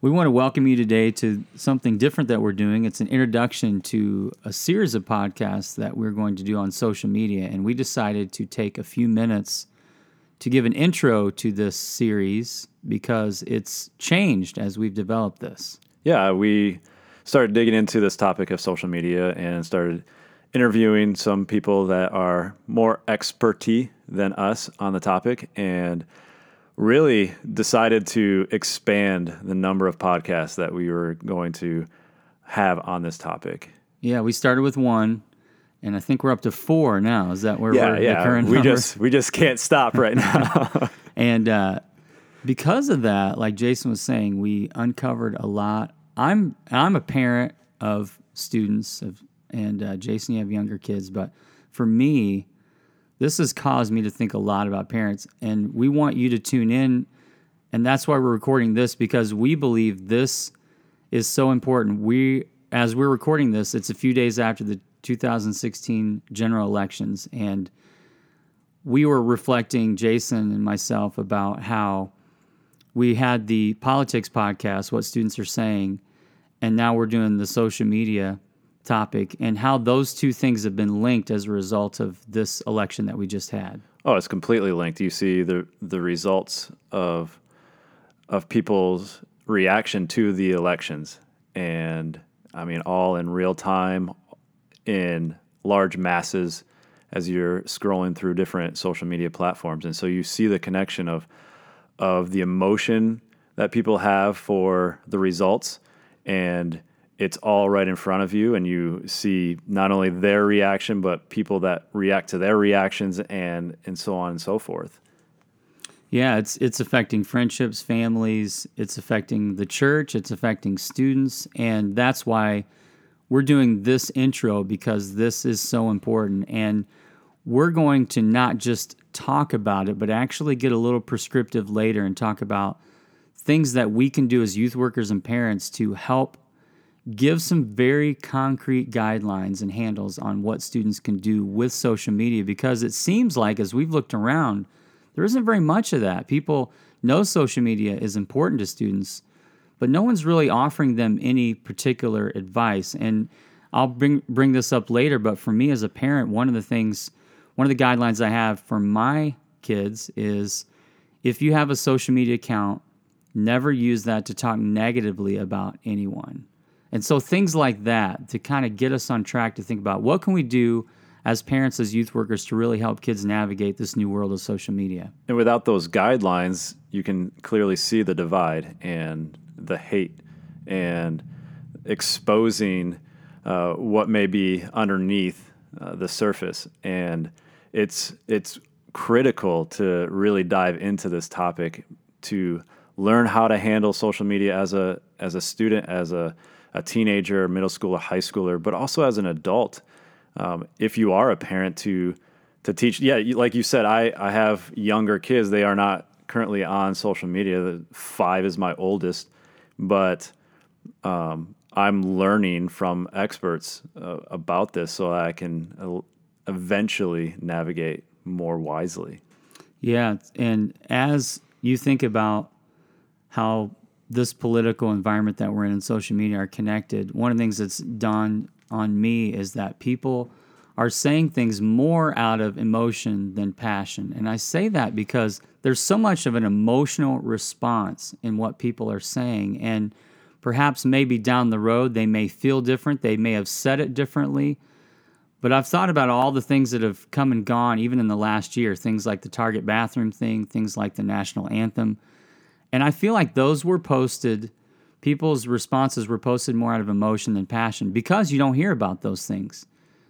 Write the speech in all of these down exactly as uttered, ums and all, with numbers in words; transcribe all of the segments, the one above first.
We want to welcome you today to something different that we're doing. It's an introduction to a series of podcasts that we're going to do on social media, and we decided to take a few minutes to give an intro to this series because it's changed as we've developed this. Yeah, we started digging into this topic of social media and started interviewing some people that are more experty than us on the topic, and really decided to expand the number of podcasts that we were going to have on this topic. Yeah, we started with one, and I think we're up to four now. Is that where yeah, we're yeah. the current we number? just we just can't stop right now. And uh, because of that, like Jason was saying, we uncovered a lot. I'm I'm a parent of students, of, and uh, Jason, you have younger kids, but for me, this has caused me to think a lot about parents, and we want you to tune in, and that's why we're recording this, because we believe this is so important. We, as we're recording this, it's a few days after the two thousand sixteen general elections, and we were reflecting, Jason and myself, about how we had the politics podcast, What Students Are Saying, and now we're doing the social media topic, and how those two things have been linked as a result of this election that we just had. Oh, it's completely linked. You see the the results of of people's reaction to the elections, and I mean, all in real time, in large masses, as you're scrolling through different social media platforms, and so you see the connection of of the emotion that people have for the results, and it's all right in front of you, and you see not only their reaction, but people that react to their reactions, and and so on and so forth. Yeah, it's it's affecting friendships, families, it's affecting the church, it's affecting students, and that's why we're doing this intro, because this is so important, and we're going to not just talk about it, but actually get a little prescriptive later and talk about things that we can do as youth workers and parents to help give some very concrete guidelines and handles on what students can do with social media, because it seems like, as we've looked around, there isn't very much of that. People know social media is important to students, but no one's really offering them any particular advice. And I'll bring bring this up later, but for me as a parent, one of the things, one of the guidelines I have for my kids is, if you have a social media account, never use that to talk negatively about anyone. And so things like that to kind of get us on track to think about what can we do as parents, as youth workers, to really help kids navigate this new world of social media. And without those guidelines, you can clearly see the divide and the hate and exposing uh, what may be underneath uh, the surface. And it's it's critical to really dive into this topic, to learn how to handle social media as a as a student, as a a teenager, middle schooler, high schooler, but also as an adult. Um, if you are a parent, to to teach, yeah, like you said, I, I have younger kids. They are not currently on social media. Five is my oldest, but um, I'm learning from experts uh, about this so that I can uh, eventually navigate more wisely. Yeah, and as you think about how this political environment that we're in and social media are connected, one of the things that's dawned on me is that people are saying things more out of emotion than passion. And I say that because there's so much of an emotional response in what people are saying. And perhaps maybe down the road, they may feel different. They may have said it differently. But I've thought about all the things that have come and gone, even in the last year, things like the Target bathroom thing, things like the national anthem. And I feel like those were posted, people's responses were posted more out of emotion than passion, because you don't hear about those things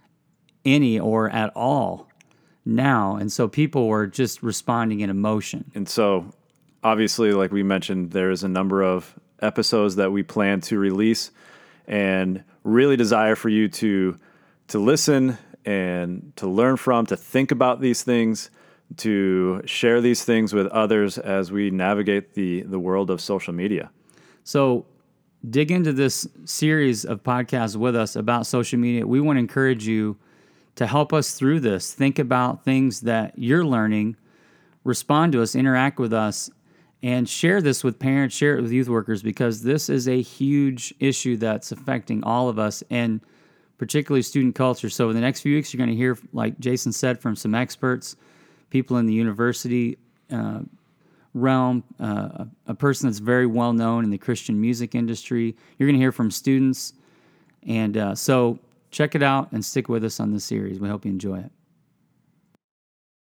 any or at all now. And so people were just responding in emotion. And so, obviously, like we mentioned, there's a number of episodes that we plan to release, and really desire for you to to listen and to learn from, to think about these things, to share these things with others as we navigate the, the world of social media. So dig into this series of podcasts with us about social media. We want to encourage you to help us through this. Think about things that you're learning, respond to us, interact with us, and share this with parents, share it with youth workers, because this is a huge issue that's affecting all of us, and particularly student culture. So in the next few weeks, you're going to hear, like Jason said, from some experts, people in the university uh, realm, uh, a, a person that's very well known in the Christian music industry. You're going to hear from students. And uh, so check it out and stick with us on this series. We hope you enjoy it.